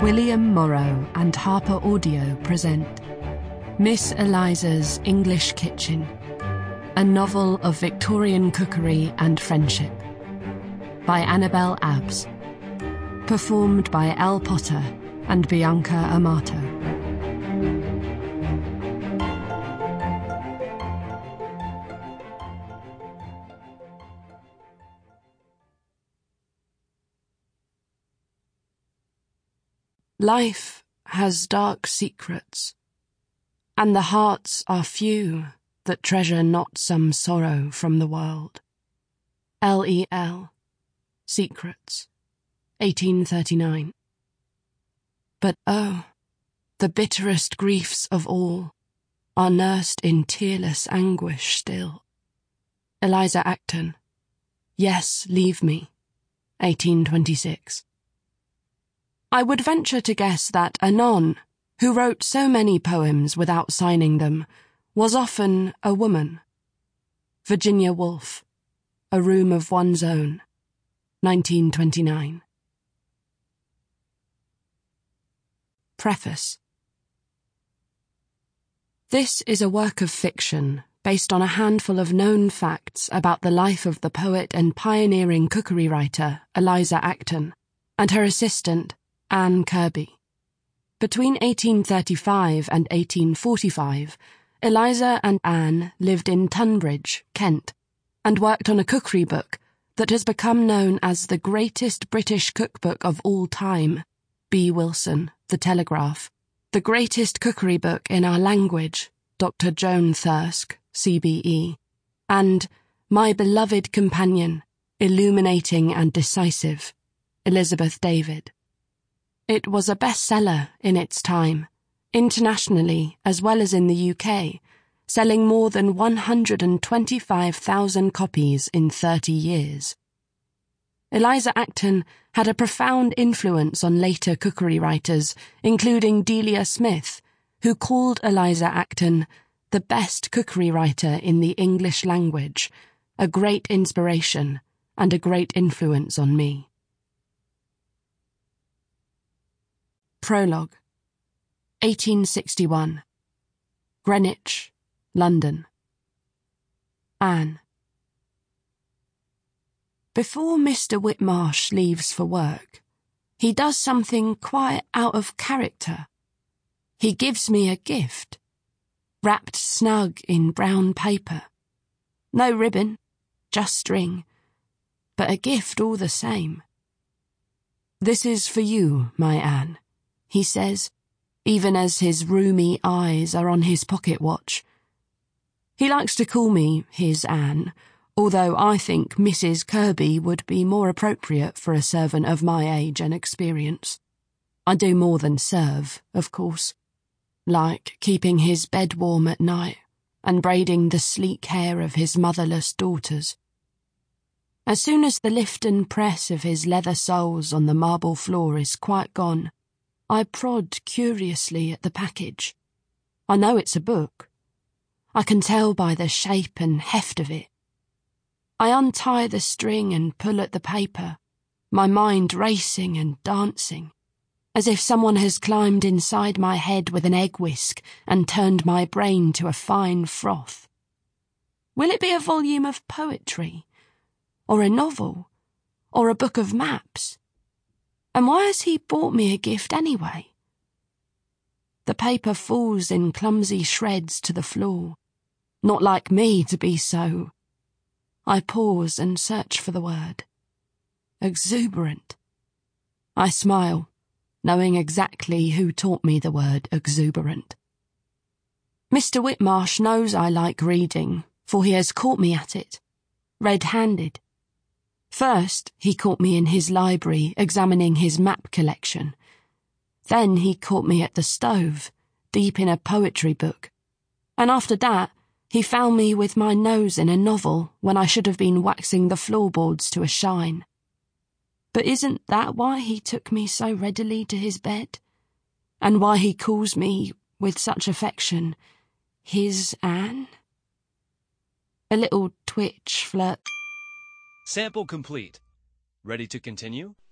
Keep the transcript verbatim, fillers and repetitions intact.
William Morrow and Harper Audio present Miss Eliza's English Kitchen, a novel of Victorian cookery and friendship, by Annabel Abbs, performed by Al Potter and Bianca Amato. Life has dark secrets, and the hearts are few that treasure not some sorrow from the world. L E L Secrets, eighteen thirty-nine. But oh, the bitterest griefs of all are nursed in tearless anguish still. Eliza Acton, Yes, Leave Me, eighteen twenty-six. I would venture to guess that Anon, who wrote so many poems without signing them, was often a woman. Virginia Woolf, A Room of One's Own, nineteen twenty-nine. Preface. This is a work of fiction based on a handful of known facts about the life of the poet and pioneering cookery writer Eliza Acton and her assistant Anne Kirby. Between eighteen thirty-five and eighteen forty-five, Eliza and Anne lived in Tunbridge, Kent, and worked on a cookery book that has become known as the greatest British cookbook of all time, B. Wilson, The Telegraph, the greatest cookery book in our language, Doctor Joan Thirsk, C B E, and My Beloved Companion, Illuminating and Decisive, Elizabeth David. It was a bestseller in its time, internationally as well as in the U K, selling more than one hundred twenty-five thousand copies in thirty years. Eliza Acton had a profound influence on later cookery writers, including Delia Smith, who called Eliza Acton the best cookery writer in the English language, a great inspiration and a great influence on me. Prologue. eighteen sixty-one. Greenwich, London. Anne. Before Mister Whitmarsh leaves for work, he does something quite out of character. He gives me a gift, wrapped snug in brown paper. No ribbon, just string, but a gift all the same. This is for you, my Anne, he says, even as his rheumy eyes are on his pocket watch. He likes to call me his Anne, although I think Missus Kirby would be more appropriate for a servant of my age and experience. I do more than serve, of course, like keeping his bed warm at night and braiding the sleek hair of his motherless daughters. As soon as the lift and press of his leather soles on the marble floor is quite gone, I prod curiously at the package. I know it's a book. I can tell by the shape and heft of it. I untie the string and pull at the paper, my mind racing and dancing, as if someone has climbed inside my head with an egg whisk and turned my brain to a fine froth. Will it be a volume of poetry? Or a novel? Or a book of maps? And why has he bought me a gift anyway? The paper falls in clumsy shreds to the floor. Not like me to be so. I pause and search for the word. Exuberant. I smile, knowing exactly who taught me the word exuberant. Mister Whitmarsh knows I like reading, for he has caught me at it, red-handed. First, he caught me in his library examining his map collection. Then he caught me at the stove, deep in a poetry book. And after that, he found me with my nose in a novel when I should have been waxing the floorboards to a shine. But isn't that why he took me so readily to his bed? And why he calls me, with such affection, his Anne? A little twitch flirt. Sample complete. Ready to continue?